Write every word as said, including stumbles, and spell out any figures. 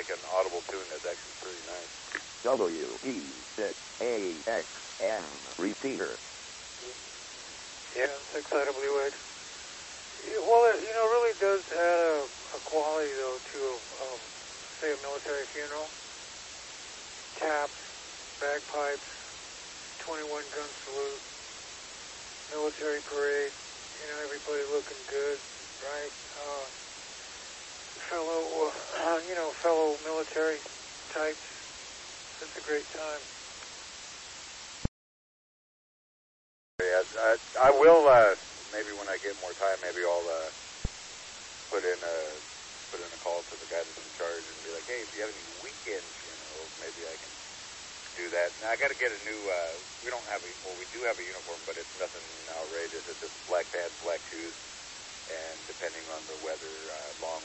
make an audible tune that's actually pretty nice. W E six A X M repeater. Yeah, it's excitably wide. Well, it, you know, really does add a, a quality, though, to, um, say, a military funeral. Taps, bagpipes, twenty-one gun salute, military parade, you know, everybody looking good, right? Uh, fellow, uh, you know, fellow military types. It's a great time. Yeah, I, I will, uh, maybe when I get more time, maybe I'll uh, put in a put in a call to the guy that's in charge and be like, hey, if you have any weekend funerals, maybe I can do that. Now, I got to get a new, uh, we don't have a, well, we do have a uniform, but it's nothing outrageous. It's just black pants, black shoes, and depending on the weather, uh, long